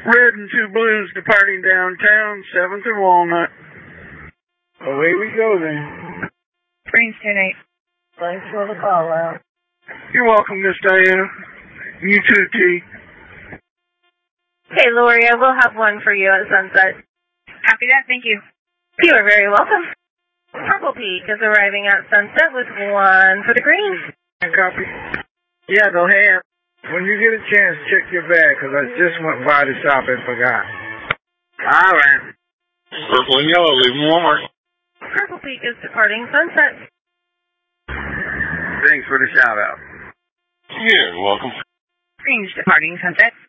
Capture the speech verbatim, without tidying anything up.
Red and two blues departing downtown, seventh and Walnut. Away we go then. Green's ten eight. Thanks for the call out. You're welcome, Miss Diana. You too, T. Hey, Lori, I will have one for you at sunset. Copy that, thank you. You are very welcome. Purple Peak is arriving at sunset with one for the green. Copy. Yeah, go ahead. When you get a chance, check your bag, because I just went by the shop and forgot. All right. Purple and yellow, leave them warmer. Purple Peak is departing sunset. Thanks for the shout out. You're welcome. Green's departing sunset.